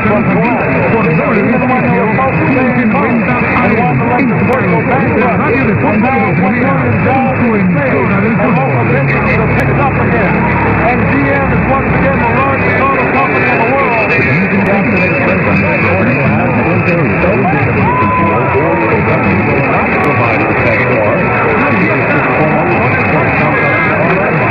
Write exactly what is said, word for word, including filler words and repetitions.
por doble beneficio, quince noventa A M, Infox, la radio de Fondo de los Moneda, tu emisora del fútbol. And G M is once again the largest auto company in the world.